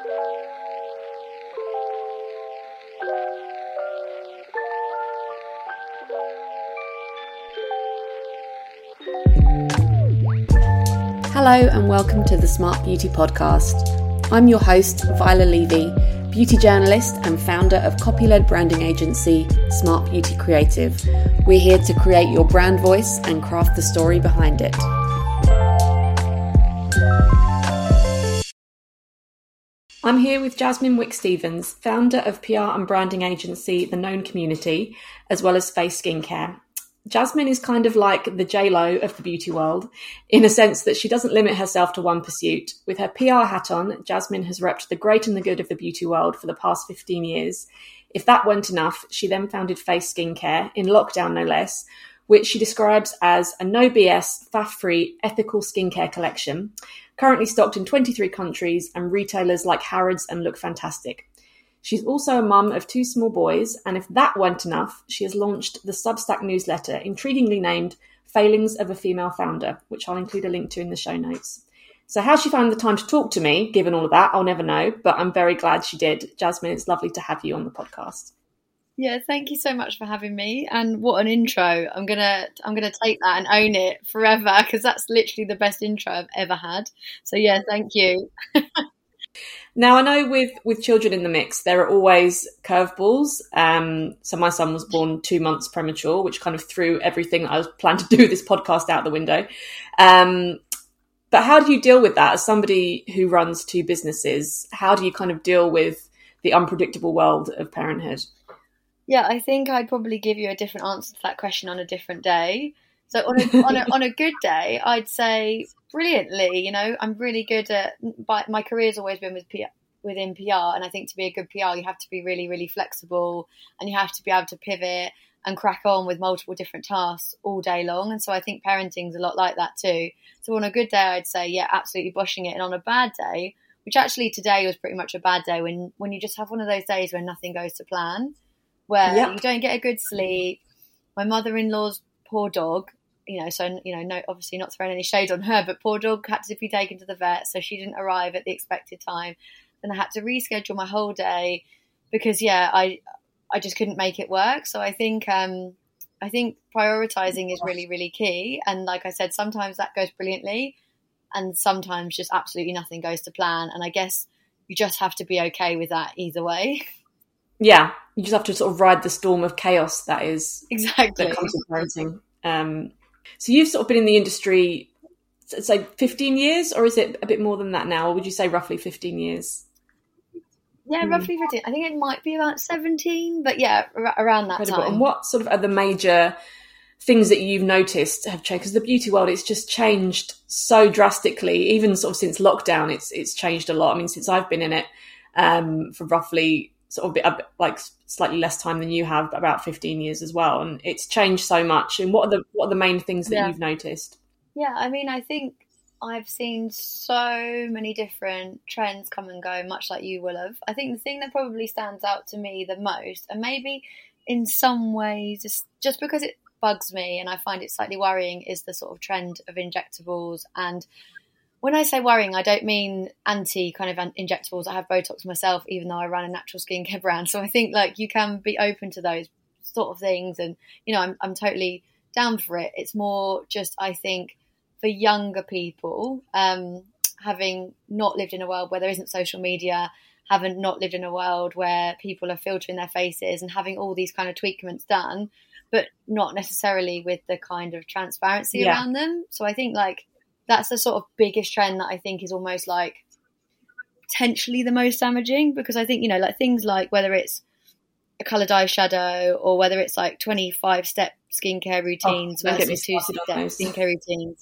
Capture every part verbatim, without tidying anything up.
Hello and welcome to the Smart Beauty Podcast. I'm your host, Viola Levy, beauty journalist and founder of copy-led branding agency Smart Beauty Creative. We're here to create your brand voice and craft the story behind it. I'm here with Jasmine Wick-Stevens, founder of P R and branding agency The Known Community, as well as Face Skincare. Jasmine is kind of like the J-Lo of the beauty world, in a sense that she doesn't limit herself to one pursuit. With her P R hat on, Jasmine has repped the great and the good of the beauty world for the past fifteen years. If that weren't enough, she then founded Face Skincare, in lockdown no less, which she describes as a no B S, faff-free, ethical skincare collection, currently stocked in twenty-three countries and retailers like Harrods and Look Fantastic. She's also a mum of two small boys, and if that weren't enough, she has launched the Substack newsletter, intriguingly named Failings of a Female Founder, which I'll include a link to in the show notes. So how she found the time to talk to me, given all of that, I'll never know, but I'm very glad she did. Jasmine, it's lovely to have you on the podcast. Yeah, thank you so much for having me, and what an intro. I'm gonna I'm gonna take that and own it forever, because that's literally the best intro I've ever had. So yeah, thank you. Now, I know with, with children in the mix, there are always curveballs. Um, so my son was born two months premature, which kind of threw everything I was planning to do with this podcast out the window. Um, but how do you deal with that as somebody who runs two businesses? How do you kind of deal with the unpredictable world of parenthood? Yeah, I think I'd probably give you a different answer to that question on a different day. So on a, on a, on a good day, I'd say brilliantly. You know, I'm really good at, but my career's always been with P R, within P R, and I think to be a good P R, you have to be really, really flexible, and you have to be able to pivot and crack on with multiple different tasks all day long. And so I think parenting's a lot like that too. So on a good day, I'd say, yeah, absolutely bushing it. And on a bad day, which actually today was pretty much a bad day, when when you just have one of those days when nothing goes to plan, where yep. you don't get a good sleep. My mother-in-law's poor dog, you know, so, you know, no, obviously not throwing any shade on her, but poor dog had to be taken to the vet, so she didn't arrive at the expected time. Then I had to reschedule my whole day because, yeah, I I just couldn't make it work. So I think um, I think prioritizing is really, really key. And like I said, sometimes that goes brilliantly, and sometimes just absolutely nothing goes to plan. And I guess you just have to be okay with that either way. Yeah, you just have to sort of ride the storm of chaos that is exactly that comes with parenting. Um, so you've sort of been in the industry, say fifteen years, or is it a bit more than that now? Or would you say roughly fifteen years? Yeah, mm. roughly fifteen. I think it might be about seventeen, but yeah, ar- around that Incredible. time. And what sort of are the major things that you've noticed have changed? Because the beauty world, it's just changed so drastically. Even sort of since lockdown, it's it's changed a lot. I mean, since I've been in it um, for roughly sort of a bit, a bit, like slightly less time than you have, but about fifteen years as well. And it's changed so much. And what are the what are the main things that yeah. you've noticed? Yeah, I mean, I think I've seen so many different trends come and go, much like you will have. I think the thing that probably stands out to me the most, and maybe in some ways, just, just because it bugs me and I find it slightly worrying, is the sort of trend of injectables. And when I say worrying, I don't mean anti kind of injectables. I have Botox myself, even though I run a natural skincare brand. So I think like you can be open to those sort of things. And, you know, I'm I'm totally down for it. It's more just, I think, for younger people, um, having not lived in a world where there isn't social media, haven't not lived in a world where people are filtering their faces and having all these kind of tweakments done, but not necessarily with the kind of transparency yeah. around them. So I think like, that's the sort of biggest trend that I think is almost like potentially the most damaging, because I think, you know, like things like whether it's a coloured eyeshadow or whether it's like twenty-five step skincare routines oh, versus two step skincare routines.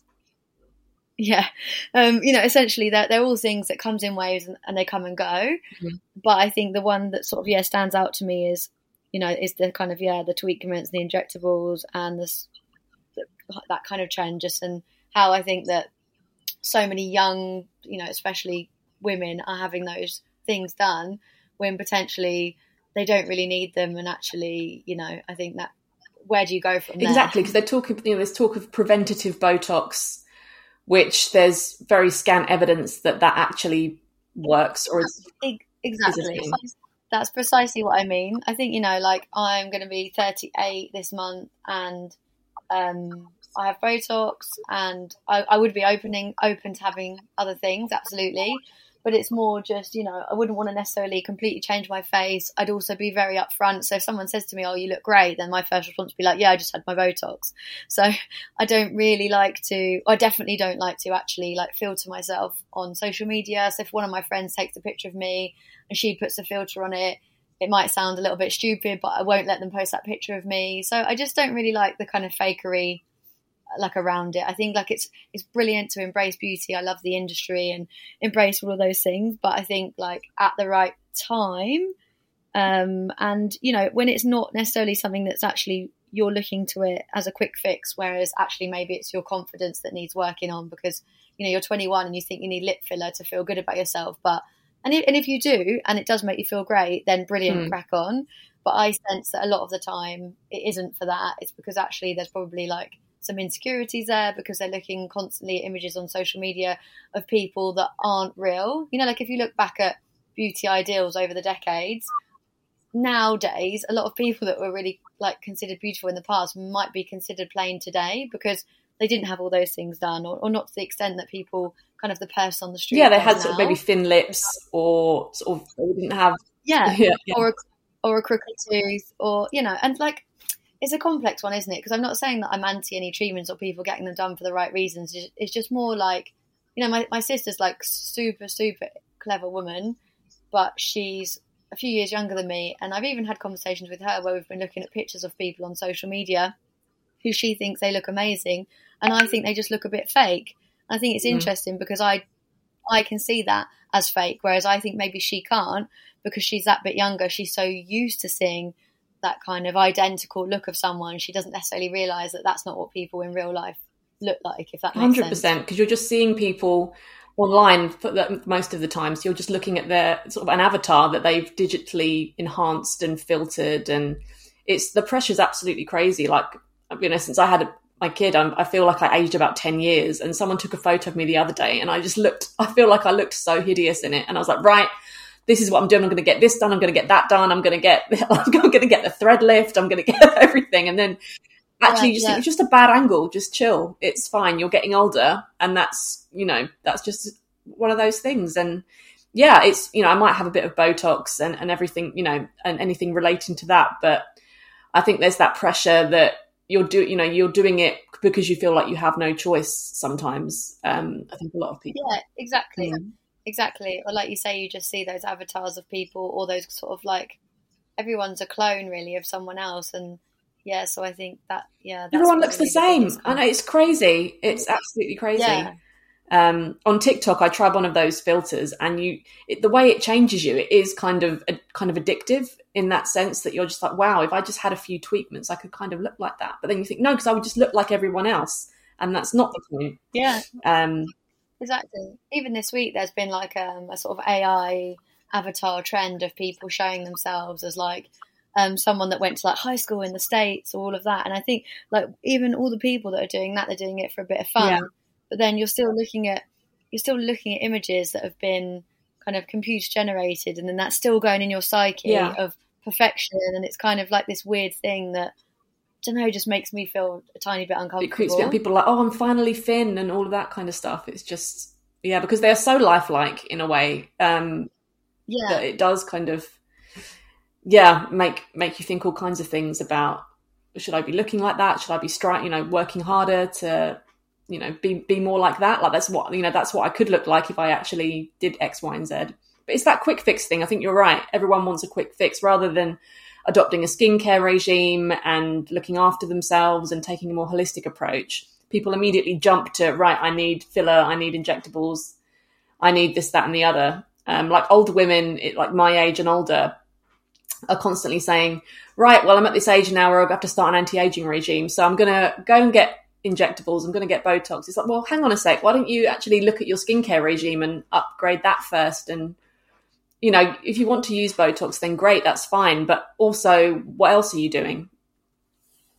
Yeah. Um, you know, essentially they're, they're all things that comes in waves and, and they come and go. Mm-hmm. But I think the one that sort of, yeah, stands out to me is, you know, is the kind of, yeah, the tweakments, the injectables and this, the, that kind of trend just, and how I think that so many young, you know, especially women are having those things done when potentially they don't really need them. And actually, you know, I think that where do you go from there? Exactly, because they're talking, you know, there's talk of preventative Botox, which there's very scant evidence that that actually works or is, exactly. is That's precisely what I mean. I think, you know, like I'm going to be thirty-eight this month, and um, I have Botox, and I, I would be opening open to having other things, absolutely. But it's more just, you know, I wouldn't want to necessarily completely change my face. I'd also be very upfront. So if someone says to me, "Oh, you look great," then my first response would be like, "Yeah, I just had my Botox." So I don't really like to, I definitely don't like to actually like filter myself on social media. So if one of my friends takes a picture of me and she puts a filter on it, it might sound a little bit stupid, but I won't let them post that picture of me. So I just don't really like the kind of fakery like around it. I think like it's it's brilliant to embrace beauty. I love the industry and embrace all of those things, but I think like at the right time, um and you know, when it's not necessarily something that's actually you're looking to it as a quick fix, whereas actually maybe it's your confidence that needs working on, because you know you're twenty-one and you think you need lip filler to feel good about yourself, but and if, and if you do and it does make you feel great, then brilliant, mm. crack on. But I sense that a lot of the time it isn't for that. It's because actually there's probably like some insecurities there, because they're looking constantly at images on social media of people that aren't real. You know, like if you look back at beauty ideals over the decades, nowadays a lot of people that were really like considered beautiful in the past might be considered plain today, because they didn't have all those things done, or, or not to the extent that people kind of the person on the street. Yeah, they had sort of maybe thin lips, or sort of they didn't have yeah, yeah, yeah. or a, or a crooked tooth, or you know, and like. It's a complex one, isn't it? Because I'm not saying that I'm anti any treatments or people getting them done for the right reasons. It's just more like, you know, my, my sister's like super, super clever woman, but she's a few years younger than me. And I've even had conversations with her where we've been looking at pictures of people on social media who she thinks they look amazing, and I think they just look a bit fake. I think it's mm. interesting because I I can see that as fake, whereas I think maybe she can't, because she's that bit younger. She's so used to seeing that kind of identical look of someone, she doesn't necessarily realise that that's not what people in real life look like, if that makes one hundred percent, sense. one hundred percent, because you're just seeing people online for the, most of the time, so you're just looking at their sort of an avatar that they've digitally enhanced and filtered, and it's the pressure's absolutely crazy. Like, you know, since I had my kid, I'm, I feel like I aged about ten years, and someone took a photo of me the other day and I just looked, I feel like I looked so hideous in it, and I was like, right, this is what I'm doing. I'm going to get this done. I'm going to get that done. I'm going to get, I'm going to get the thread lift. I'm going to get everything. And then actually, yeah, just yeah. It's just a bad angle. Just chill. It's fine. You're getting older, and that's, you know, that's just one of those things. And yeah, it's, you know, I might have a bit of Botox and, and everything, you know, and anything relating to that. But I think there's that pressure that you're do, you know, you're doing it because you feel like you have no choice sometimes. Um, I think a lot of people. Yeah, exactly. Mm. Exactly. Or like you say, you just see those avatars of people, or those sort of like, everyone's a clone really of someone else. And yeah, so I think that, yeah. That's everyone looks the same. I know, it's crazy. It's absolutely crazy. Yeah. Um, on TikTok, I tried one of those filters, and you, it, the way it changes you, it is kind of a, kind of addictive in that sense that you're just like, wow, if I just had a few tweakments, I could kind of look like that. But then you think, no, because I would just look like everyone else. And that's not the point. Yeah. Um, Exactly. Even this week, there's been like um, a sort of A I avatar trend of people showing themselves as like um, someone that went to like high school in the States, or all of that. And I think like even all the people that are doing that, they're doing it for a bit of fun. Yeah. But then you're still looking at you're still looking at images that have been kind of computer generated, and then that's still going in your psyche yeah. of perfection. And it's kind of like this weird thing that, I don't know, just makes me feel a tiny bit uncomfortable. It creeps me out. People are like, oh, I'm finally thin, and all of that kind of stuff. It's just, yeah, because they are so lifelike in a way. Um, yeah, that it does kind of, yeah, make make you think all kinds of things about, should I be looking like that? Should I be stri- you know, working harder to, you know, be be more like that? Like that's what, you know, that's what I could look like if I actually did X, Y, and Z. But it's that quick fix thing. I think you're right. Everyone wants a quick fix rather than adopting a skincare regime and looking after themselves and taking a more holistic approach. People immediately jump to, right, I need filler, I need injectables, I need this, that, and the other. Um, like older women, it, like my age and older, are constantly saying, right, well, I'm at this age now where I have to start an anti-aging regime, so I'm going to go and get injectables, I'm going to get Botox. It's like, well, hang on a sec, why don't you actually look at your skincare regime and upgrade that first? And you know, if you want to use Botox, then great, that's fine. But also, what else are you doing?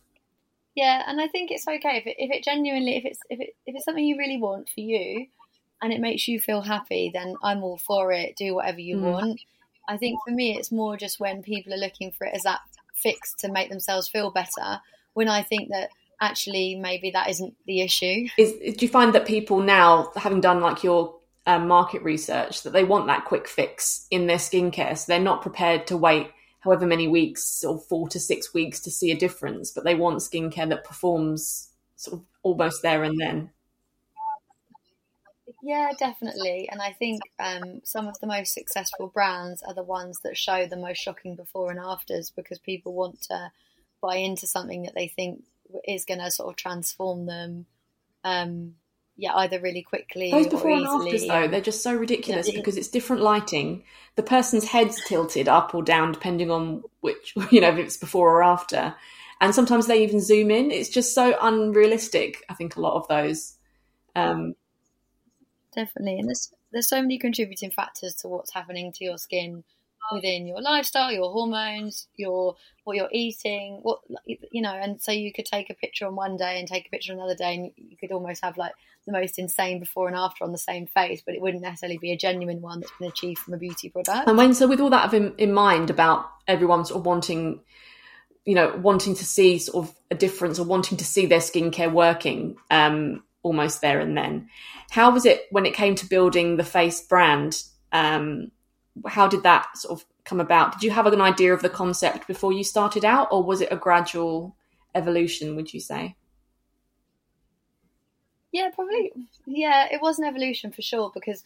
Yeah, and I think it's okay if it, if it genuinely, if it's if it if it's something you really want for you, and it makes you feel happy, then I'm all for it. Do whatever you mm. want. I think for me, it's more just when people are looking for it as that fix to make themselves feel better, when I think that actually maybe that isn't the issue. Is, do you find that people now, having done like your um, market research, that they want that quick fix in their skincare, so they're not prepared to wait however many weeks or four to six weeks to see a difference, but they want skincare that performs sort of almost there and then? Yeah, definitely. And I think um, some of the most successful brands are the ones that show the most shocking before and afters, because people want to buy into something that they think is going to sort of transform them. Um, yeah, either really quickly Those before or and easily. afters, though, they're just so ridiculous, yeah, because it's different lighting. The person's head's tilted up or down depending on which, you know, if it's before or after. And sometimes they even zoom in. It's just so unrealistic, I think, a lot of those. Um, Definitely. And there's, there's so many contributing factors to what's happening to your skin within your lifestyle, your hormones, your what you're eating, what, you know, and so you could take a picture on one day and take a picture another day, and you could almost have like the most insane before and after on the same face, but it wouldn't necessarily be a genuine one that's been achieved from a beauty product. And when, so with all that in, in mind about everyone sort of wanting, you know, wanting to see sort of a difference or wanting to see their skincare working um, almost there and then, how was it when it came to building the Face brand? Um, how did that sort of come about? Did you have an idea of the concept before you started out, or was it a gradual evolution, would you say? Yeah, probably. Yeah, it was an evolution for sure, because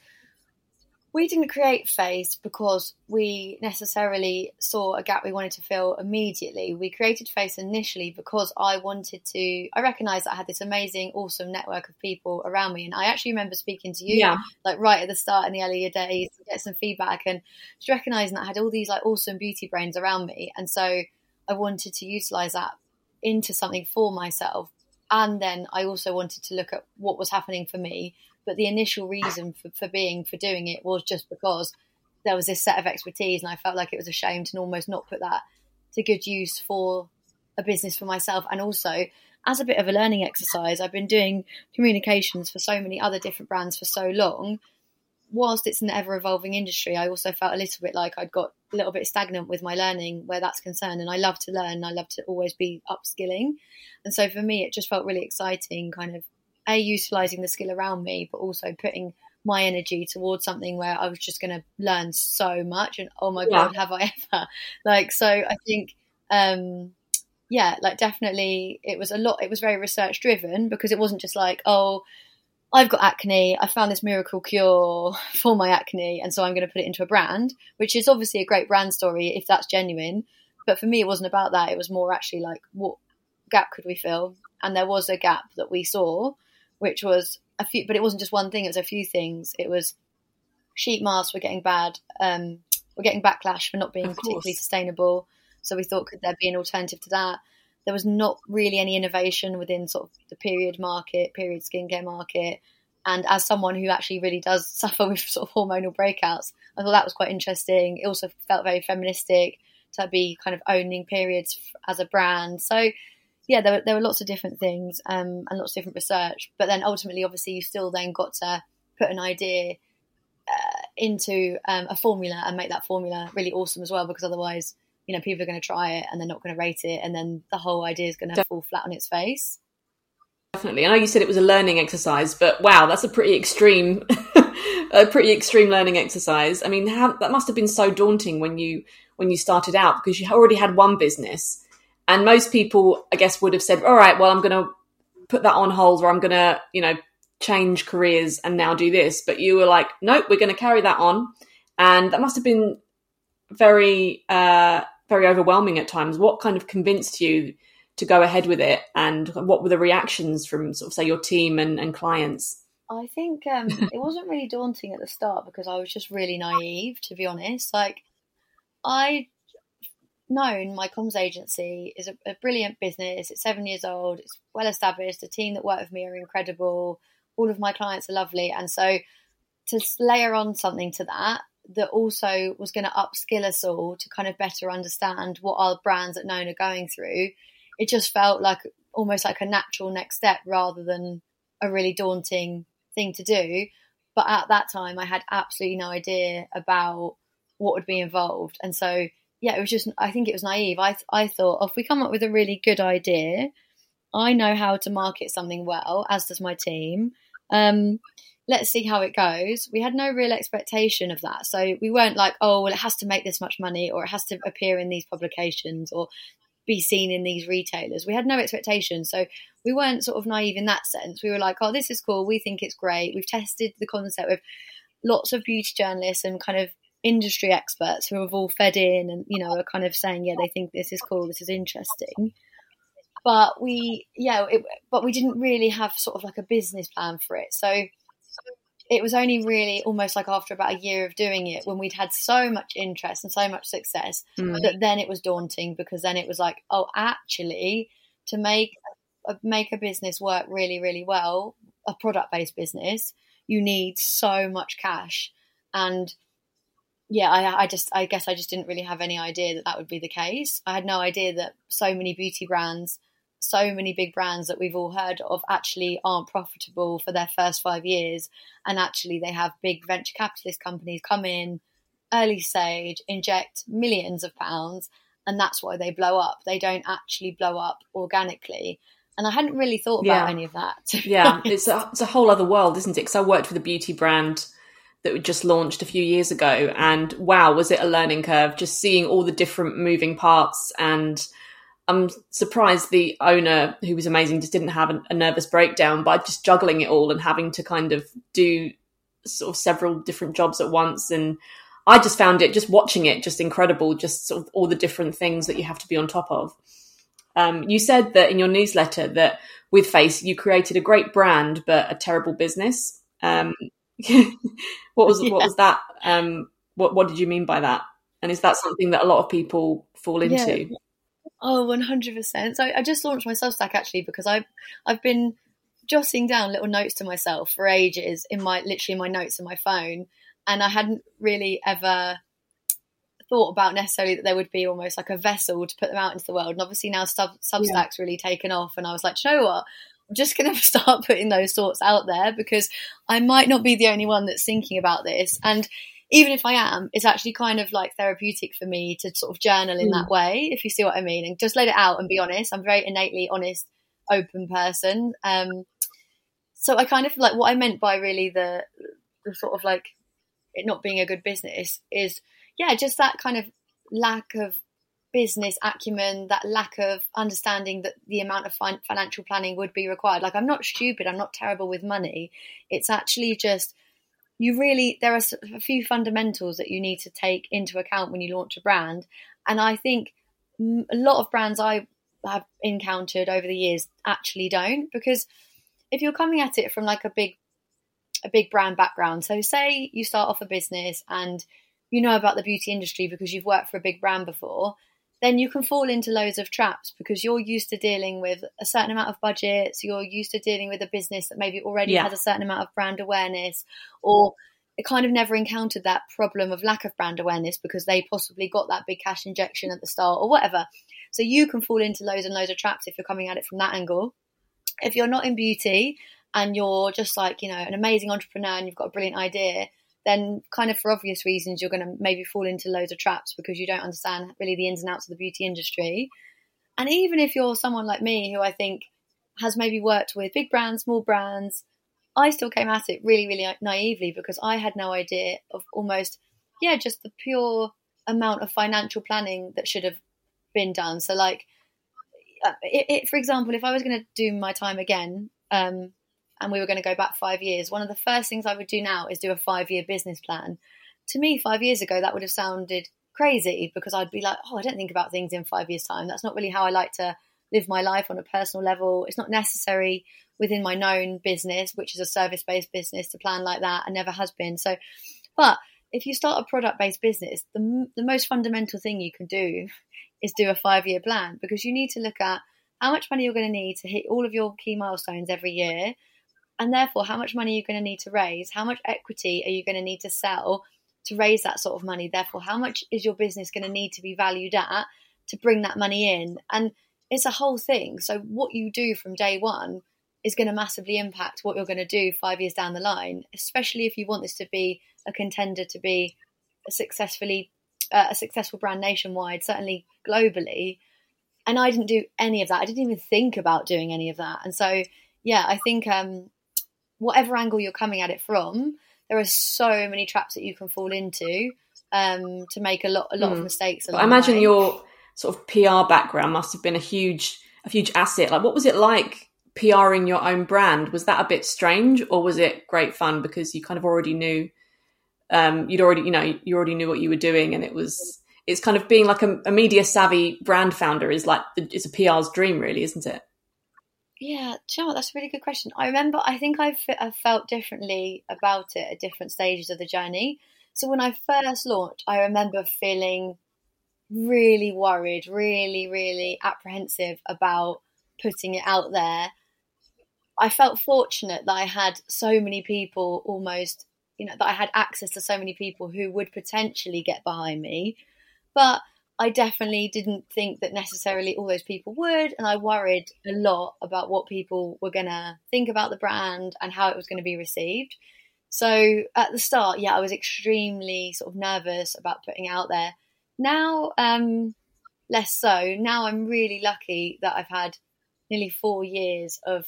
we didn't create Face because we necessarily saw a gap we wanted to fill immediately. We created Face initially because I wanted to, I recognised that I had this amazing, awesome network of people around me. And I actually remember speaking to you, yeah. like right at the start in the earlier days, to get some feedback, and just recognising that I had all these like awesome beauty brains around me. And so I wanted to utilise that into something for myself. And then I also wanted to look at what was happening for me. But the initial reason for, for being, for doing it was just because there was this set of expertise, and I felt like it was a shame to almost not put that to good use for a business for myself. And also as a bit of a learning exercise, I've been doing communications for so many other different brands for so long. Whilst it's an ever evolving industry, I also felt a little bit like I'd got a little bit stagnant with my learning where that's concerned. And I love to learn. I love to always be upskilling. And so for me, it just felt really exciting, kind of A, utilising the skill around me, but also putting my energy towards something where I was just going to learn so much. And oh my yeah. God, have I ever? Like, so I think, um, yeah, like definitely it was a lot. It was very research driven, because it wasn't just like, oh, I've got acne, I found this miracle cure for my acne, and so I'm going to put it into a brand, which is obviously a great brand story if that's genuine. But for me, it wasn't about that. It was more actually like, what gap could we fill? And there was a gap that we saw, which was a few, but it wasn't just one thing, it was a few things. It was sheet masks were getting bad, um, we're getting backlash for not being particularly sustainable. So we thought, could there be an alternative to that? There was not really any innovation within sort of the period market, period skincare market. And as someone who actually really does suffer with sort of hormonal breakouts, I thought that was quite interesting. It also felt very feministic to be kind of owning periods as a brand. So yeah, there were, there were lots of different things um, and lots of different research. But then ultimately, obviously, you still then got to put an idea uh, into um, a formula and make that formula really awesome as well, because otherwise, you know, people are going to try it and they're not going to rate it, and then the whole idea is going to fall flat on its face. Definitely. I know you said it was a learning exercise, but wow, that's a pretty extreme, a pretty extreme learning exercise. I mean, how, that must have been so daunting when you when you started out, because you already had one business, and most people, I guess, would have said, "All right, well, I'm going to put that on hold, or I'm going to, you know, change careers and now do this." But you were like, "Nope, we're going to carry that on," and that must have been very, uh, very overwhelming at times. What kind of convinced you to go ahead with it, and what were the reactions from sort of, say, your team and, and clients? I think um, it wasn't really daunting at the start, because I was just really naive, to be honest. Like, I known my comms agency is a, a brilliant business. It's seven years old. It's well established. The team that work with me are incredible. All of my clients are lovely. And so to layer on something to that, that also was going to upskill us all to kind of better understand what our brands at Known are going through, it just felt like almost like a natural next step rather than a really daunting thing to do. But at that time, I had absolutely no idea about what would be involved. And so, yeah, it was just, I think it was naive. I, I thought, oh, if we come up with a really good idea, I know how to market something well, as does my team. Um, let's see how it goes. We had no real expectation of that. So we weren't like, oh, well, it has to make this much money, or it has to appear in these publications, or be seen in these retailers. We had no expectation. So we weren't sort of naive in that sense. We were like, oh, this is cool. We think it's great. We've tested the concept with lots of beauty journalists and kind of industry experts who have all fed in and, you know, are kind of saying, yeah, they think this is cool, this is interesting. But we, yeah, it, but we didn't really have sort of like a business plan for it. So it was only really almost like after about a year of doing it, when we'd had so much interest and so much success, mm. that then it was daunting, because then it was like, oh, actually, to make a, make a business work really, really well, a product-based business, you need so much cash. And yeah, I, I just, I guess I just didn't really have any idea that that would be the case. I had no idea that so many beauty brands, so many big brands that we've all heard of, actually aren't profitable for their first five years. And actually they have big venture capitalist companies come in, early stage, inject millions of pounds, and that's why they blow up. They don't actually blow up organically. And I hadn't really thought about yeah. any of that. Yeah, it's a, it's a whole other world, isn't it? Because I worked with a beauty brand that we just launched a few years ago, and wow, was it a learning curve, just seeing all the different moving parts. And I'm surprised the owner, who was amazing, just didn't have a, a nervous breakdown by just juggling it all and having to kind of do sort of several different jobs at once. And I just found it, just watching it, just incredible, just sort of all the different things that you have to be on top of. Um, you said that in your newsletter that with Face, you created a great brand, but a terrible business. Um, what was yeah. what was that? Um, what what did you mean by that? And is that something that a lot of people fall into? Yeah. Oh, one hundred percent. So I just launched my Substack actually because I've I've been jotting down little notes to myself for ages in my literally my notes on my phone, and I hadn't really ever thought about necessarily that there would be almost like a vessel to put them out into the world. And obviously now Sub, Substack's yeah. really taken off, and I was like, you know what? I'm just going to start putting those thoughts out there, because I might not be the only one that's thinking about this. And even if I am, it's actually kind of like therapeutic for me to sort of journal in mm. that way, if you see what I mean, and just let it out and be honest. I'm a very innately honest, open person. Um, so I kind of like what I meant by really the, the sort of like it not being a good business is, yeah, just that kind of lack of business acumen, that lack of understanding that the amount of fin- financial planning would be required. Like, I'm not stupid, I'm not terrible with money. It's actually just, you really, there are a few fundamentals that you need to take into account when you launch a brand. And I think a lot of brands I have encountered over the years actually don't, because if you're coming at it from like a big, a big brand background, so say you start off a business and you know about the beauty industry because you've worked for a big brand before, then you can fall into loads of traps because you're used to dealing with a certain amount of budgets. You're used to dealing with a business that maybe already yeah. has a certain amount of brand awareness, or it kind of never encountered that problem of lack of brand awareness because they possibly got that big cash injection at the start or whatever. So you can fall into loads and loads of traps if you're coming at it from that angle. If you're not in beauty and you're just like, you know, an amazing entrepreneur and you've got a brilliant idea, then kind of for obvious reasons, you're going to maybe fall into loads of traps because you don't understand really the ins and outs of the beauty industry. And even if you're someone like me, who I think has maybe worked with big brands, small brands, I still came at it really, really naively because I had no idea of almost, yeah, just the pure amount of financial planning that should have been done. So like, it, it, for example, if I was going to do my time again, um, and we were going to go back five years, one of the first things I would do now is do a five-year business plan. To me, five years ago, that would have sounded crazy because I'd be like, oh, I don't think about things in five years' time. That's not really how I like to live my life on a personal level. It's not necessary within my known business, which is a service-based business, to plan like that, and never has been. So, but if you start a product-based business, the, the most fundamental thing you can do is do a five-year plan, because you need to look at how much money you're going to need to hit all of your key milestones every year. And therefore, how much money are you going to need to raise? How much equity are you going to need to sell to raise that sort of money? Therefore, how much is your business going to need to be valued at to bring that money in? And it's a whole thing. So what you do from day one is going to massively impact what you're going to do five years down the line, especially if you want this to be a contender to be a successfully uh, a successful brand nationwide, certainly globally. And I didn't do any of that. I didn't even think about doing any of that. And so, yeah, I think um, whatever angle you're coming at it from, there are so many traps that you can fall into um, to make a lot a lot mm. of mistakes. I imagine your sort of P R background must have been a huge a huge asset. Like, what was it like PRing your own brand? Was that a bit strange, or was it great fun because you kind of already knew, um, you'd already, you know, you already knew what you were doing, and it was, it's kind of being like a, a media savvy brand founder is like, it's a P R's dream, really, isn't it? Yeah, do you know what? That's a really good question. I remember, I think I've, I've felt differently about it at different stages of the journey. So when I first launched, I remember feeling really worried, really, really apprehensive about putting it out there. I felt fortunate that I had so many people almost, you know, that I had access to so many people who would potentially get behind me. But I definitely didn't think that necessarily all those people would. And I worried a lot about what people were going to think about the brand and how it was going to be received. So at the start, yeah, I was extremely sort of nervous about putting it out there. Now, um, less so. Now I'm really lucky that I've had nearly four years of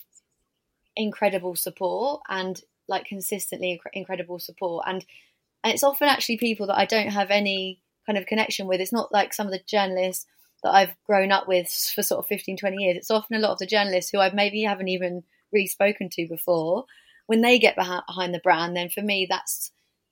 incredible support and like consistently inc- incredible support. And, and it's often actually people that I don't have any kind of connection with. It's not like some of the journalists that I've grown up with for sort of fifteen, twenty years. It's often a lot of the journalists who I maybe haven't even really spoken to before. When they get behind the brand, then for me, that's,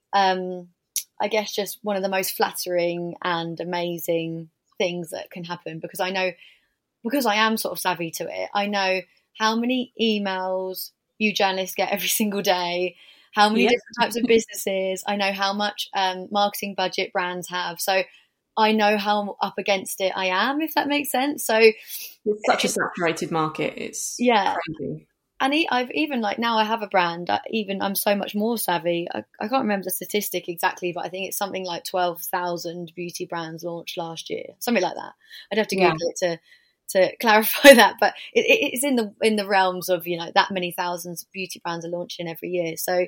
um, I guess, just one of the most flattering and amazing things that can happen, because I know, because I am sort of savvy to it, I know how many emails you journalists get every single day, how many yep. different types of businesses. I know how much um, marketing budget brands have. So I know how up against it I am, if that makes sense. So it's such a saturated market. It's yeah. crazy. And I've even like now I have a brand, even I'm so much more savvy. I, I can't remember the statistic exactly, but I think it's something like twelve thousand beauty brands launched last year, something like that. I'd have to Google yeah. it to to clarify that, but it, it's in the in the realms of, you know, that many thousands of beauty brands are launching every year. So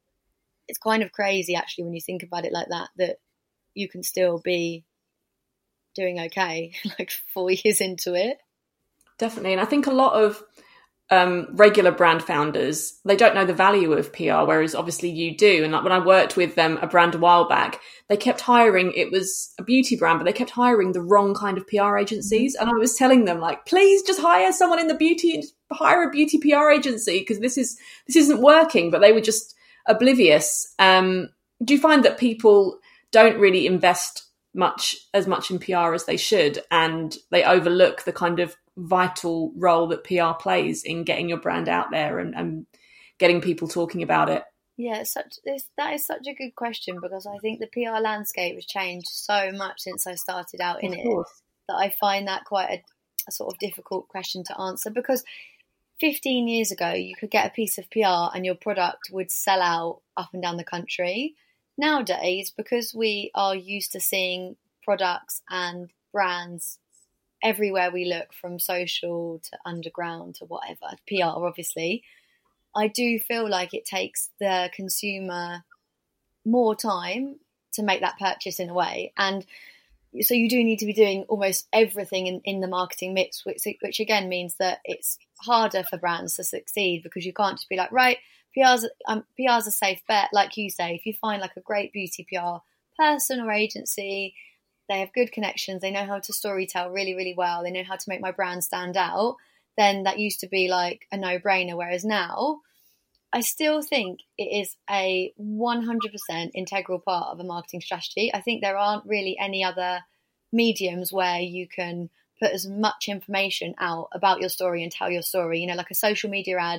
it's kind of crazy actually when you think about it like that, that you can still be doing okay like four years into it. Definitely. And I think a lot of um, regular brand founders, they don't know the value of P R, whereas obviously you do. And like when I worked with them, a brand a while back, they kept hiring, it was a beauty brand, but they kept hiring the wrong kind of P R agencies. And I was telling them, like, please just hire someone in the beauty, and hire a beauty P R agency, because this is, this isn't working. But they were just oblivious. Um, do you find that people don't really invest much, as much in P R as they should, and they overlook the kind of vital role that P R plays in getting your brand out there and, and getting people talking about it? Yeah, it's such it's, that is such a good question, because I think the P R landscape has changed so much since I started out in it that I find that quite a, a sort of difficult question to answer, because fifteen years ago you could get a piece of P R and your product would sell out up and down the country. Nowadays, because we are used to seeing products and brands everywhere we look, from social to underground to whatever, P R obviously, I do feel like it takes the consumer more time to make that purchase in a way. And so you do need to be doing almost everything in, in the marketing mix, which, which again means that it's harder for brands to succeed, because you can't just be like, right, P R's, um, P R's a safe bet. Like you say, if you find like a great beauty P R person or agency, they have good connections, they know how to storytell really, really well, they know how to make my brand stand out, then that used to be like a no-brainer. Whereas now, I still think it is a one hundred percent integral part of a marketing strategy. I think there aren't really any other mediums where you can put as much information out about your story and tell your story. You know, like a social media ad,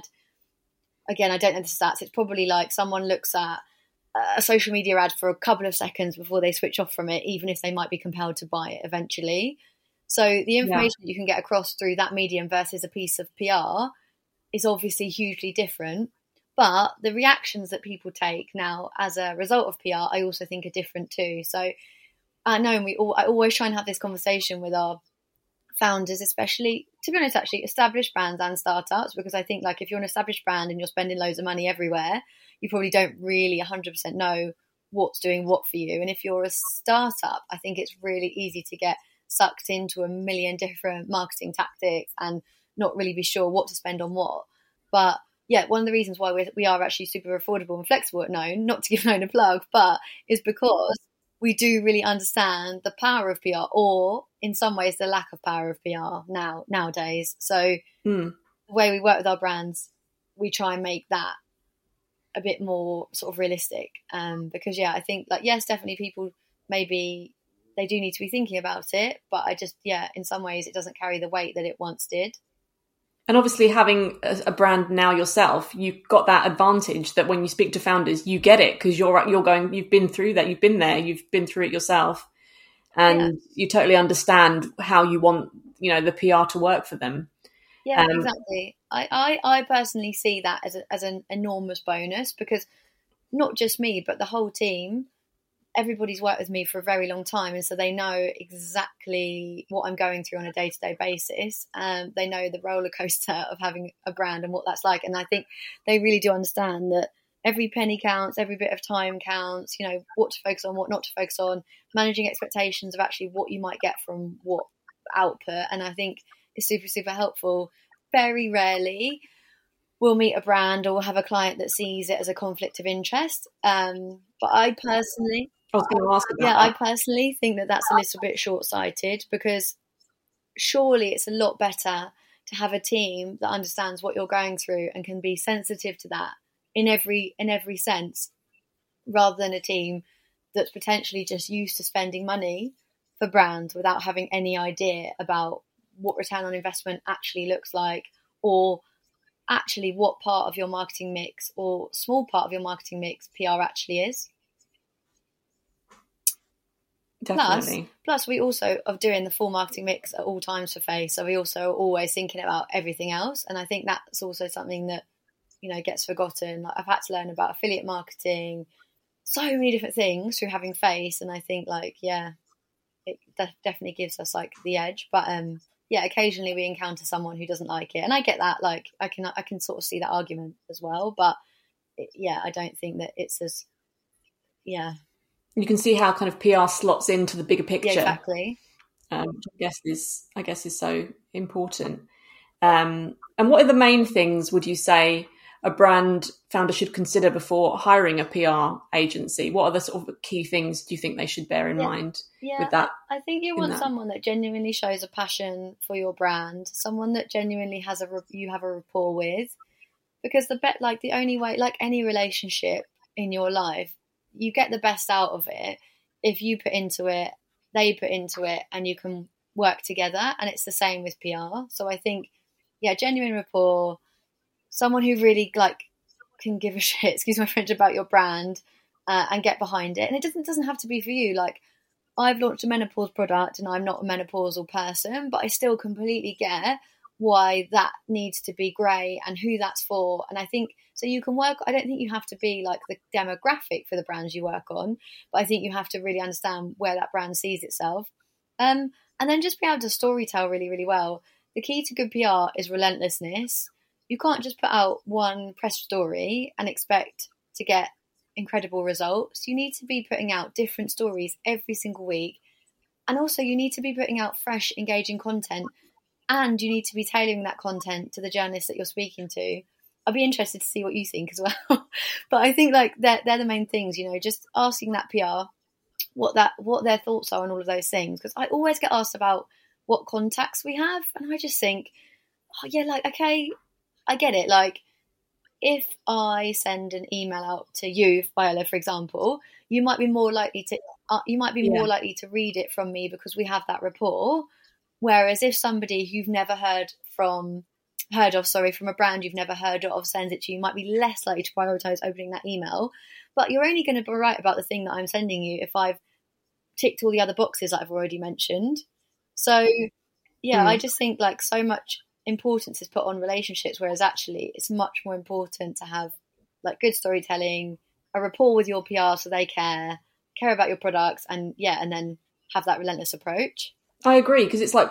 again, I don't know the stats, it's probably like someone looks at a social media ad for a couple of seconds before they switch off from it, even if they might be compelled to buy it eventually. So the information yeah. you can get across through that medium versus a piece of P R is obviously hugely different. But the reactions that people take now as a result of P R, I also think are different too. So I know we all, I always try and have this conversation with our founders, especially, to be honest, actually established brands and startups, because I think like if you're an established brand and you're spending loads of money everywhere, you probably don't really one hundred percent know what's doing what for you. And if you're a startup, I think it's really easy to get sucked into a million different marketing tactics and not really be sure what to spend on what. But yeah, one of the reasons why we're, we are actually super affordable and flexible at Known, not to give Known a plug, but is because we do really understand the power of P R, or in some ways the lack of power of P R now nowadays. So mm. the way we work with our brands, we try and make that a bit more sort of realistic. Um, because yeah, I think like, yes, definitely people maybe they do need to be thinking about it, but I just, yeah, in some ways it doesn't carry the weight that it once did. And obviously having a, a brand now yourself, you've got that advantage that when you speak to founders, you get it because you're you're going, you've been through that, you've been there, you've been through it yourself, and yeah. you totally understand how you want, you know, the P R to work for them. Yeah, um, exactly. I, I, I personally see that as a, as an enormous bonus, because not just me, but the whole team, everybody's worked with me for a very long time, and so they know exactly what I'm going through on a day-to-day basis. Um, they know the roller coaster of having a brand and what that's like, and I think they really do understand that every penny counts, every bit of time counts. You know, what to focus on, what not to focus on, managing expectations of actually what you might get from what output, and I think it's super super helpful. Very rarely we'll meet a brand or we'll have a client that sees it as a conflict of interest. Um, but I personally. I was going to ask about yeah, that. I personally think that that's a little bit short-sighted, because surely it's a lot better to have a team that understands what you're going through and can be sensitive to that in every in every sense, rather than a team that's potentially just used to spending money for brands without having any idea about what return on investment actually looks like, or actually what part of your marketing mix or small part of your marketing mix P R actually is. Definitely. Plus, plus, we also are doing the full marketing mix at all times for Face, so we also are always thinking about everything else. And I think that's also something that, you know, gets forgotten. Like, I've had to learn about affiliate marketing, so many different things through having Face, and I think like, yeah, it de- definitely gives us like the edge. But um, yeah, occasionally we encounter someone who doesn't like it, and I get that. Like, I can I can sort of see that argument as well. But it, yeah, I don't think that it's as yeah. You can see how kind of P R slots into the bigger picture. Yeah, exactly. Um, which I guess is I guess is so important. Um, and what are the main things would you say a brand founder should consider before hiring a P R agency? What are the sort of key things do you think they should bear in yeah. mind yeah, with that? I think you want that? someone that genuinely shows a passion for your brand, someone that genuinely has a you have a rapport with, because the bet like the only way, like any relationship in your life, you get the best out of it if you put into it, they put into it, and you can work together. And it's the same with P R. So I think, yeah, genuine rapport, someone who really like can give a shit, excuse my French, about your brand uh, and get behind it. And it doesn't doesn't have to be for you. Like, I've launched a menopause product and I'm not a menopausal person, but I still completely get why that needs to be grey and who that's for. And I think so you can work, I don't think you have to be like the demographic for the brands you work on, but I think you have to really understand where that brand sees itself, um, and then just be able to storytell really really well. The key to good P R is relentlessness. You can't just put out one press story and expect to get incredible results. You need to be putting out different stories every single week, and also you need to be putting out fresh engaging content. And you need to be tailoring that content to the journalists that you're speaking to. I'll be interested to see what you think as well. But I think like they're, they're the main things, you know, just asking that P R what that what their thoughts are on all of those things. Because I always get asked about what contacts we have. And I just think, oh yeah, like, okay, I get it. Like, if I send an email out to you, Viola, for example, you might be more likely to uh, you might be yeah. more likely to read it from me because we have that rapport. Whereas if somebody you've never heard from, heard of, sorry, from a brand you've never heard of sends it to you, you might be less likely to prioritise opening that email. But you're only going to be right about the thing that I'm sending you if I've ticked all the other boxes that I've already mentioned. So, yeah, mm. I just think like so much importance is put on relationships, whereas actually it's much more important to have like good storytelling, a rapport with your P R so they care, care about your products, and yeah, and then have that relentless approach. I agree, because it's like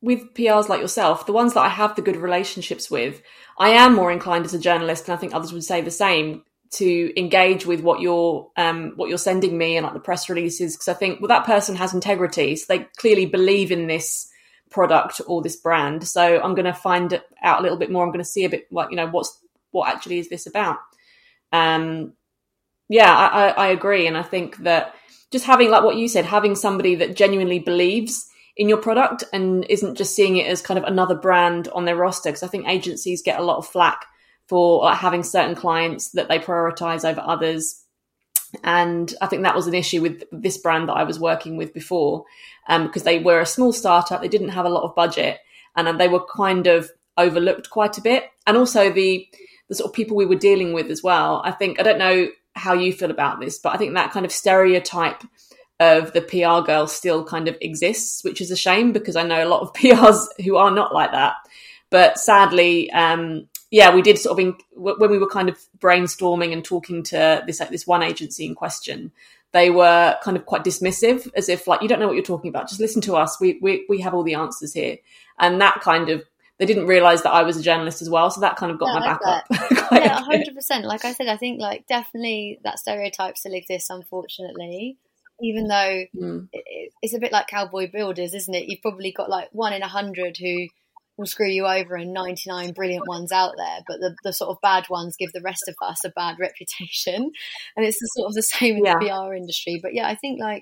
with P Rs like yourself, the ones that I have the good relationships with, I am more inclined as a journalist, and I think others would say the same, to engage with what you're um, what you're sending me and like the press releases, because I think, well, that person has integrity, so they clearly believe in this product or this brand. So I'm going to find out a little bit more. I'm going to see a bit like, you know, what's what actually is this about. Um, yeah, I, I, I agree, and I think that just having, like what you said, having somebody that genuinely believes in your product and isn't just seeing it as kind of another brand on their roster, because I think agencies get a lot of flack for like having certain clients that they prioritize over others. And I think that was an issue with this brand that I was working with before, um, because they were a small startup, they didn't have a lot of budget, and they were kind of overlooked quite a bit. And also the the sort of people we were dealing with as well. I think, I don't know how you feel about this, but I think that kind of stereotype of the P R girl still kind of exists, which is a shame, because I know a lot of P Rs who are not like that. But sadly, um, yeah, we did sort of, in, when we were kind of brainstorming and talking to this like, this one agency in question, they were kind of quite dismissive, as if like, you don't know what you're talking about, just listen to us, we we we have all the answers here. And that kind of, they didn't realise that I was a journalist as well, so that kind of got yeah, my back that. up. Yeah, one hundred percent. Like I said, I think like definitely that stereotype still exists, unfortunately, even though mm. it, it's a bit like cowboy builders, isn't it? You've probably got like one in a hundred who will screw you over and ninety-nine brilliant ones out there, but the, the sort of bad ones give the rest of us a bad reputation. And it's the sort of the same in yeah. the P R industry. But yeah, I think like,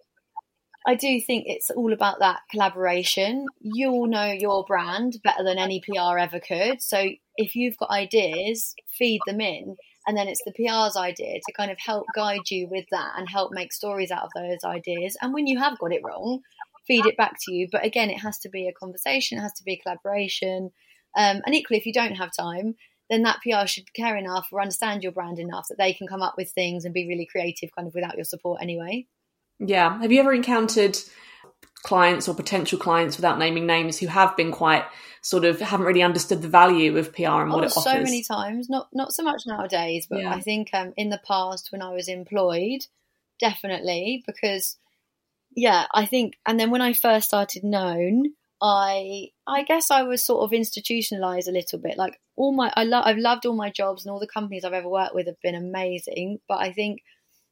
I do think it's all about that collaboration. You'll know your brand better than any P R ever could. So if you've got ideas, feed them in. And then it's the P R's idea to kind of help guide you with that and help make stories out of those ideas. And when you have got it wrong, feed it back to you. But again, it has to be a conversation. It has to be a collaboration. Um, and equally, if you don't have time, then that P R should care enough or understand your brand enough that they can come up with things and be really creative kind of without your support anyway. Yeah. Have you ever encountered clients or potential clients, without naming names, who have been quite sort of haven't really understood the value of P R and what oh, it offers? So many times, not not so much nowadays, but yeah. I think um, in the past when I was employed, definitely, because yeah, I think, and then when I first started Known, I I guess I was sort of institutionalized a little bit. Like all my, I love, I've loved all my jobs and all the companies I've ever worked with have been amazing, but I think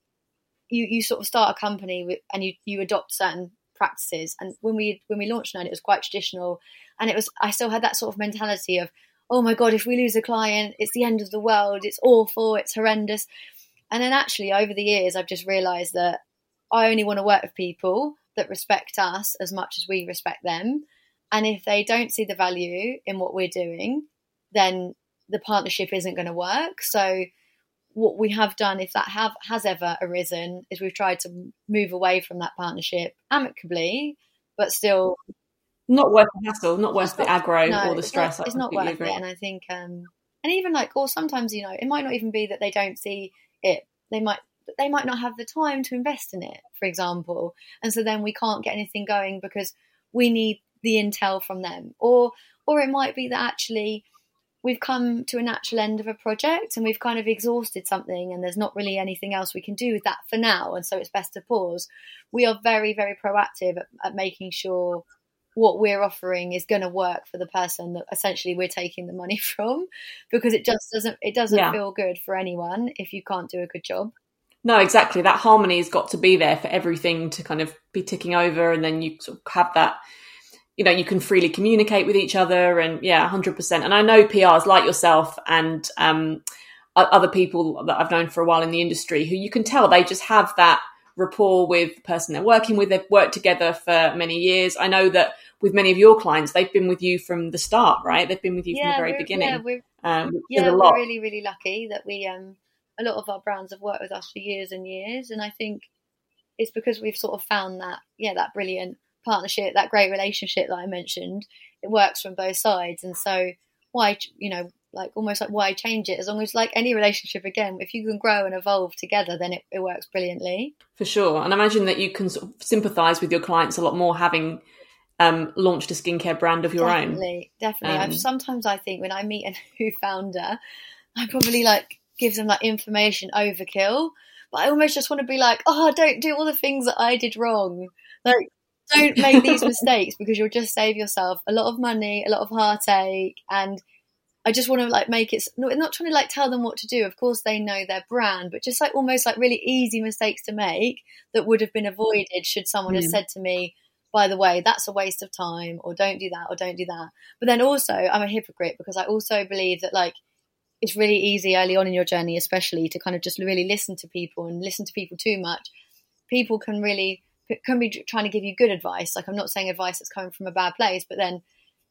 you you sort of start a company with, and you you adopt certain practices. And when we when we launched Known, it was quite traditional, and it was I still had that sort of mentality of, oh my god, if we lose a client, it's the end of the world, it's awful, it's horrendous. And then actually over the years, I've just realised that I only want to work with people that respect us as much as we respect them. And if they don't see the value in what we're doing, then the partnership isn't going to work. So what we have done, if that have has ever arisen, is we've tried to move away from that partnership amicably, but still not worth the hassle, not worth the not, aggro no, or the stress. It's not, it's not worth agree. it. And I think, um, and even like, or sometimes, you know, it might not even be that they don't see it. They might, they might not have the time to invest in it, for example. And so then we can't get anything going because we need the intel from them. Or, or it might be that actually we've come to a natural end of a project and we've kind of exhausted something and there's not really anything else we can do with that for now. And so it's best to pause. We are very, very proactive at, at making sure what we're offering is going to work for the person that essentially we're taking the money from, because it just doesn't, it doesn't yeah. feel good for anyone if you can't do a good job. No, exactly. That harmony has got to be there for everything to kind of be ticking over, and then you sort of have that, you know, you can freely communicate with each other, and yeah, one hundred percent. And I know P Rs like yourself and um, other people that I've known for a while in the industry who you can tell they just have that rapport with the person they're working with. They've worked together for many years. I know that with many of your clients, they've been with you from the start, right? They've been with you yeah, from the very beginning. Yeah, we're, um, yeah, a lot. we're really, really lucky that we, um, a lot of our brands have worked with us for years and years. And I think it's because we've sort of found that, yeah, that brilliant partnership, that great relationship that I mentioned. It works from both sides. And so why, you know, like almost like why change it? As long as, like any relationship, again, if you can grow and evolve together, then it, it works brilliantly. For sure. And I imagine that you can sort of sympathise with your clients a lot more having um, launched a skincare brand of your definitely, own. Definitely, definitely. Um, sometimes I think when I meet a new founder, I probably like give them like information overkill, but I almost just want to be like, oh, don't do all the things that I did wrong. Like, don't make these mistakes, because you'll just save yourself a lot of money, a lot of heartache. And I just want to like make it, not, not trying to like tell them what to do. Of course they know their brand, but just like almost like really easy mistakes to make that would have been avoided should someone mm. have said to me, by the way, that's a waste of time, or don't do that, or don't do that. But then also I'm a hypocrite, because I also believe that like it's really easy early on in your journey, especially, to kind of just really listen to people and listen to people too much. People can really, can be trying to give you good advice. Like, I'm not saying advice that's coming from a bad place, but then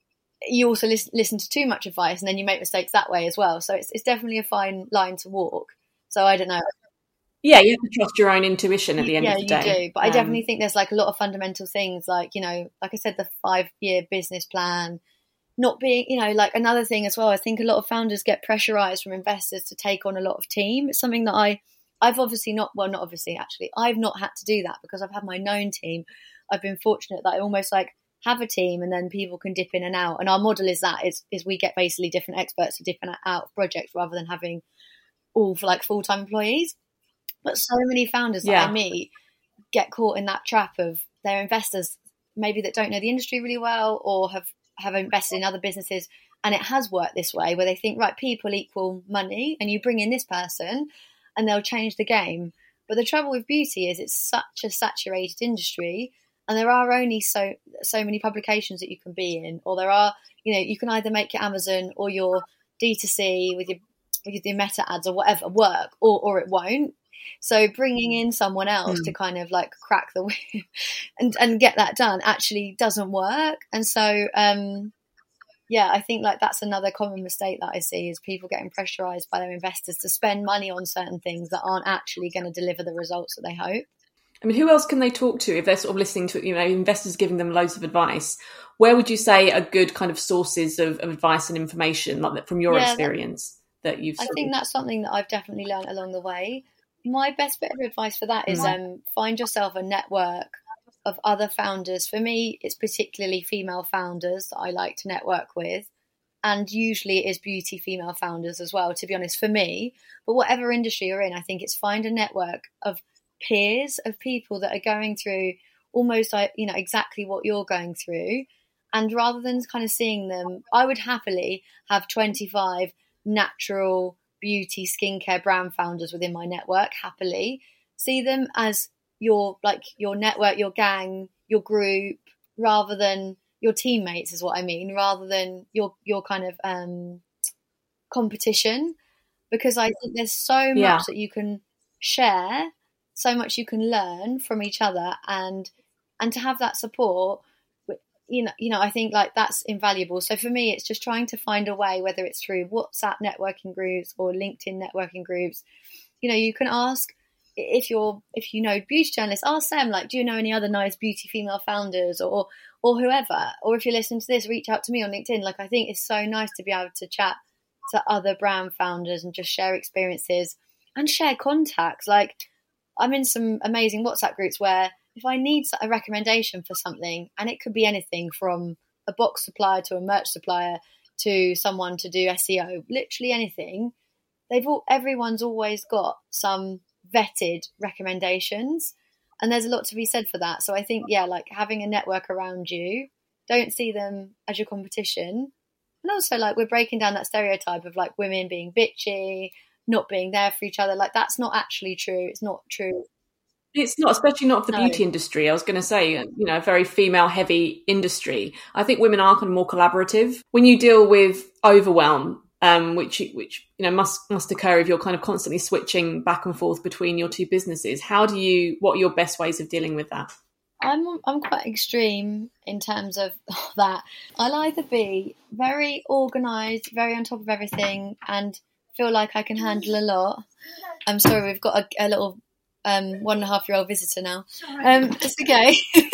you also listen, listen to too much advice, and then you make mistakes that way as well. So it's it's definitely a fine line to walk. So I don't know. Yeah, you have to trust your own intuition at the end yeah, of the day. Yeah, you do. But um, I definitely think there's like a lot of fundamental things, like, you know, like I said, the five-year business plan, not being, you know, like another thing as well. I think a lot of founders get pressurized from investors to take on a lot of team. It's something that I, I've obviously not, well, not obviously, actually, I've not had to do that, because I've had my known team. I've been fortunate that I almost like have a team, and then people can dip in and out. And our model is that is, is we get basically different experts for different out of projects, rather than having all for like full-time employees. But so many founders yeah. that I meet get caught in that trap of their investors, maybe that don't know the industry really well, or have, have invested in other businesses. And it has worked this way, where they think, right, people equal money, and you bring in this person and they'll change the game. But the trouble with beauty is it's such a saturated industry, and there are only so so many publications that you can be in, or there are, you know, you can either make your Amazon or your D two C with your with your meta ads or whatever work, or or it won't. So bringing in someone else mm. to kind of like crack the whip and, and get that done actually doesn't work. And so, um, yeah, I think like that's another common mistake that I see, is people getting pressurized by their investors to spend money on certain things that aren't actually going to deliver the results that they hope. I mean, who else can they talk to if they're sort of listening to, you know, investors giving them loads of advice? Where would you say are good kind of sources of, of advice and information, like that, from your yeah, experience that, that you've I think of... that's something that I've definitely learned along the way. My best bit of advice for that is um, find yourself a network of other founders. For me, it's particularly female founders that I like to network with. And usually it is beauty female founders as well, to be honest, for me. But whatever industry you're in, I think it's find a network of peers, of people that are going through almost like, you know, exactly what you're going through. And rather than kind of seeing them, I would happily have twenty-five natural beauty skincare brand founders within my network. Happily see them as your like your network, your gang, your group, rather than your teammates, is what I mean, rather than your your kind of um competition, because I think there's so much yeah. that you can share, so much you can learn from each other, and and to have that support, you know, you know, I think like that's invaluable. So for me, it's just trying to find a way, whether it's through WhatsApp networking groups or LinkedIn networking groups. You know, you can ask if you're, if you know beauty journalists, ask them like, do you know any other nice beauty female founders, or or whoever? Or if you're listening to this, reach out to me on LinkedIn. Like, I think it's so nice to be able to chat to other brand founders and just share experiences and share contacts. Like, I'm in some amazing WhatsApp groups where if I need a recommendation for something, and it could be anything from a box supplier to a merch supplier to someone to do S E O, literally anything, they've all, everyone's always got some vetted recommendations, and there's a lot to be said for that. So I think, yeah, like having a network around you, don't see them as your competition. And also, like, we're breaking down that stereotype of like women being bitchy, not being there for each other. Like, that's not actually true. It's not true. It's not, especially not for the no. beauty industry. I was going to say, you know, a very female-heavy industry. I think women are kind of more collaborative. When you deal with overwhelm, um, which which you know must must occur if you're kind of constantly switching back and forth between your two businesses, how do you? What are your best ways of dealing with that? I'm I'm quite extreme in terms of that. I'll either be very organised, very on top of everything, and feel like I can handle a lot. I'm sorry, we've got a, a little. Um, one and a half year old visitor now. Um, it's okay.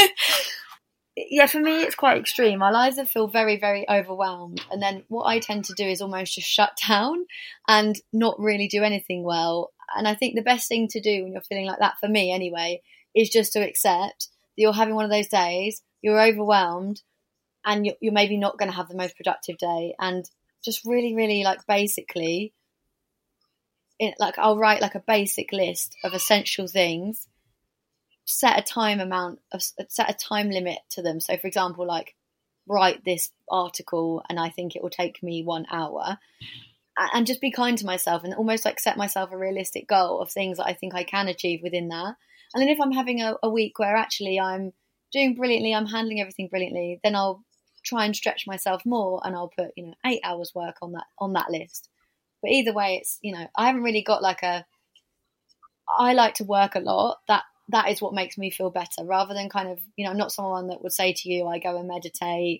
Yeah, for me, it's quite extreme. I'll either feel very, very overwhelmed, and then what I tend to do is almost just shut down and not really do anything well. And I think the best thing to do when you're feeling like that, for me anyway, is just to accept that you're having one of those days, you're overwhelmed, and you're, you're maybe not going to have the most productive day. And just really, really, like, basically, it, like I'll write like a basic list of essential things set a time amount of set a time limit to them. So for example, like write this article and I think it will take me one hour, and just be kind to myself and almost like set myself a realistic goal of things that I think I can achieve within that. And then if I'm having a, a week where actually I'm doing brilliantly, I'm handling everything brilliantly, then I'll try and stretch myself more and I'll put, you know, eight hours work on that on that list. But either way, it's, you know, I haven't really got like a, I like to work a lot. That that is what makes me feel better, rather than kind of, you know, I'm not someone that would say to you, I go and meditate,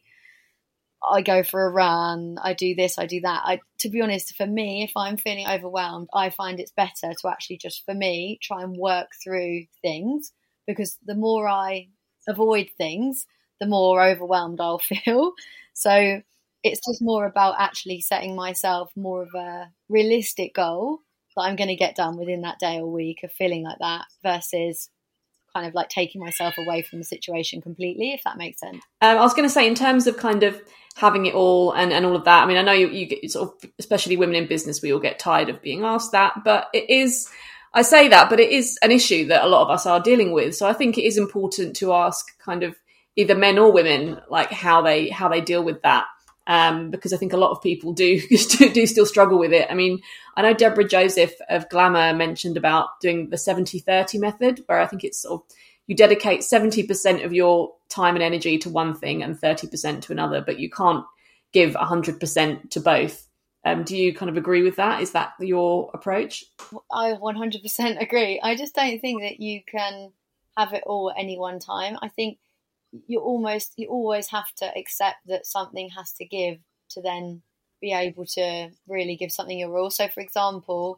I go for a run, I do this, I do that. I, to be honest, for me, if I'm feeling overwhelmed, I find it's better to actually just, for me, try and work through things, because the more I avoid things, the more overwhelmed I'll feel. So it's just more about actually setting myself more of a realistic goal that I'm going to get done within that day or week of feeling like that, versus kind of like taking myself away from the situation completely, if that makes sense. Um, I was going to say, in terms of kind of having it all and, and all of that, I mean, I know you, you get sort of, especially women in business, we all get tired of being asked that, but it is, I say that, but it is an issue that a lot of us are dealing with. So I think it is important to ask kind of either men or women, like how they, how they deal with that. Um, because I think a lot of people do, do do still struggle with it. I mean, I know Deborah Joseph of Glamour mentioned about doing the seventy thirty method, where I think it's sort of, you dedicate seventy percent of your time and energy to one thing and thirty percent to another, but you can't give one hundred percent to both. Um, do you kind of agree with that? Is that your approach? I one hundred percent agree. I just don't think that you can have it all at any one time. I think you almost, you always have to accept that something has to give to then be able to really give something your all. So for example,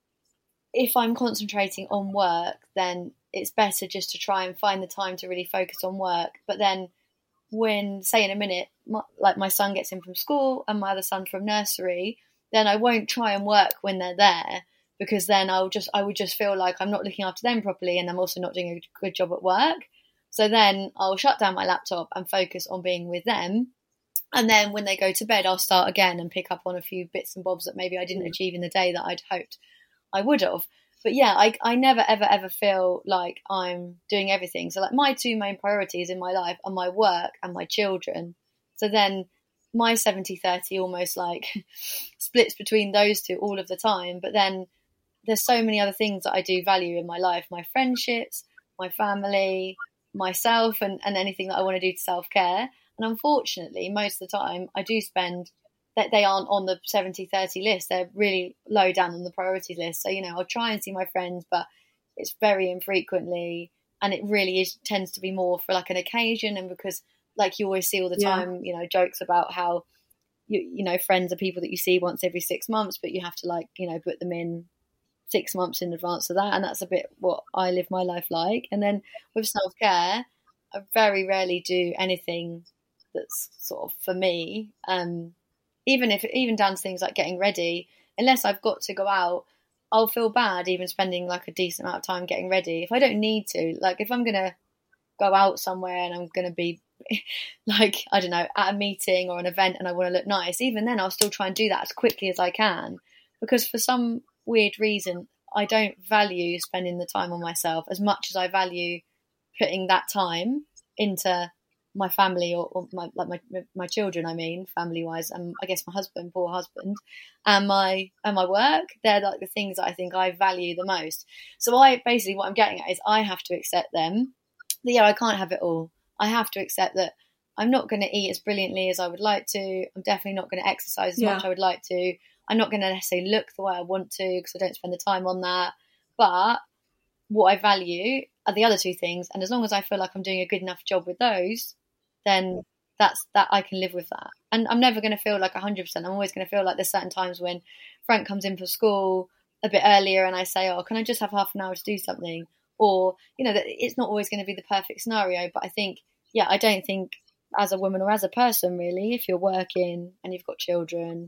if I'm concentrating on work, then it's better just to try and find the time to really focus on work. But then when, say in a minute, my, like my son gets in from school and my other son from nursery, then I won't try and work when they're there, because then I'll just, I would just feel like I'm not looking after them properly and I'm also not doing a good job at work. So then I'll shut down my laptop and focus on being with them. And then when they go to bed, I'll start again and pick up on a few bits and bobs that maybe I didn't achieve in the day that I'd hoped I would have. But yeah, I, I never, ever, ever feel like I'm doing everything. So like my two main priorities in my life are my work and my children. So then my seventy thirty almost like splits between those two all of the time. But then there's so many other things that I do value in my life, my friendships, my family, myself, and, and anything that I want to do to self-care. And unfortunately, most of the time I do spend, that they aren't on the seventy thirty list. They're really low down on the priorities list. So, you know, I'll try and see my friends, but it's very infrequently. And it really is, tends to be more for like an occasion. And because like you always see all the time, yeah. you know, jokes about how, you, you know, friends are people that you see once every six months, but you have to like, you know, put them in six months in advance of that. And that's a bit what I live my life like. And then with self-care, I very rarely do anything that's sort of for me. Um, even if, even down to things like getting ready, unless I've got to go out, I'll feel bad even spending like a decent amount of time getting ready. If I don't need to, like if I'm going to go out somewhere and I'm going to be like, I don't know, at a meeting or an event and I want to look nice, even then I'll still try and do that as quickly as I can, because for some weird reason I don't value spending the time on myself as much as I value putting that time into my family or, or my like my my children. I mean, family wise, and I guess my husband, poor husband, and my and my work. They're like the things that I think I value the most. So I basically what I'm getting at is I have to accept them. That, yeah, I can't have it all. I have to accept that I'm not going to eat as brilliantly as I would like to. I'm definitely not going to exercise as yeah. much as I would like to. I'm not going to necessarily look the way I want to because I don't spend the time on that. But what I value are the other two things. And as long as I feel like I'm doing a good enough job with those, then that's that I can live with that. And I'm never going to feel like one hundred percent. I'm always going to feel like there's certain times when Frank comes in for school a bit earlier and I say, oh, can I just have half an hour to do something? Or, you know, that it's not always going to be the perfect scenario. But I think, yeah, I don't think as a woman or as a person, really, if you're working and you've got children,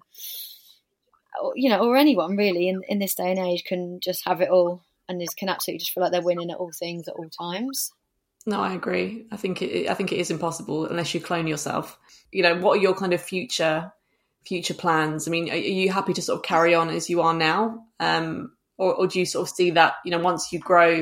or, you know, or anyone really in, in this day and age can just have it all and just can absolutely just feel like they're winning at all things at all times. No, I agree. I think it, I think it is impossible unless you clone yourself. You know, what are your kind of future future plans? I mean, are, are you happy to sort of carry on as you are now, um, or, or do you sort of see that, you know, once you grow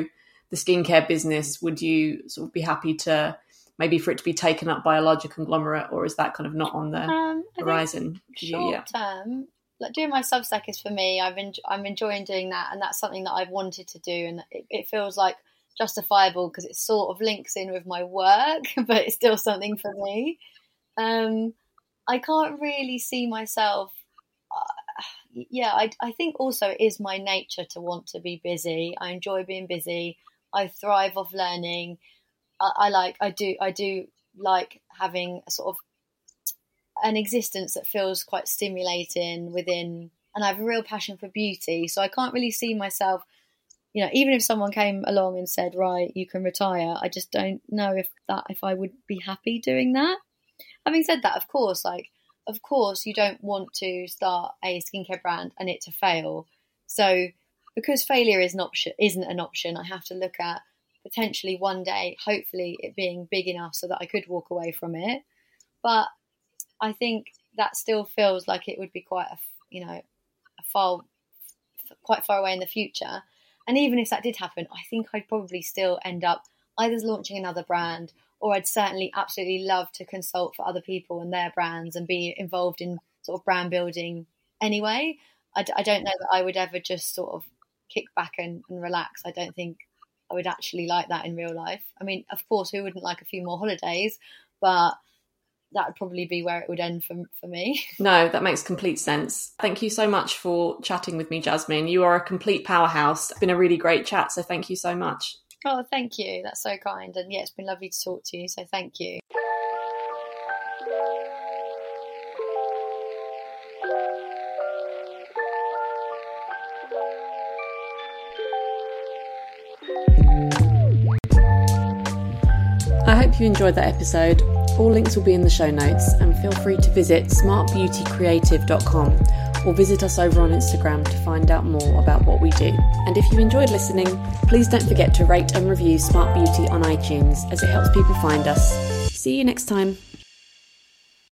the skincare business, would you sort of be happy to maybe for it to be taken up by a larger conglomerate, or is that kind of not on the um, horizon? Short you, yeah. term, like doing my Substack is for me. I've en- I'm enjoying doing that, and that's something that I've wanted to do, and it, it feels like justifiable because it sort of links in with my work, but it's still something for me. Um, I can't really see myself. Uh, yeah, I, I think also it is my nature to want to be busy. I enjoy being busy. I thrive off learning. I, I like. I do. I do like having a sort of an existence that feels quite stimulating within, and I have a real passion for beauty. So I can't really see myself. You know, even if someone came along and said, "Right, you can retire," I just don't know if that if I would be happy doing that. Having said that, of course, like. Of course, you don't want to start a skincare brand and it to fail. So because failure is an option, isn't an option, I have to look at potentially one day, hopefully it being big enough so that I could walk away from it. But I think that still feels like it would be quite a, you know, a far, quite far away in the future. And even if that did happen, I think I'd probably still end up either launching another brand, or I'd certainly absolutely love to consult for other people and their brands and be involved in sort of brand building anyway. I, d- I don't know that I would ever just sort of kick back and, and relax. I don't think I would actually like that in real life. I mean, of course, who wouldn't like a few more holidays? But that would probably be where it would end for, for me. No, that makes complete sense. Thank you so much for chatting with me, Jasmine. You are a complete powerhouse. It's been a really great chat, so thank you so much. Oh, thank you. That's so kind. And yeah, it's been lovely to talk to you. So thank you. I hope you enjoyed that episode. All links will be in the show notes, and feel free to visit smart beauty creative dot com or visit us over on Instagram to find out more about what we do. And if you enjoyed listening, please don't forget to rate and review Smart Beauty on iTunes, as it helps people find us. See you next time.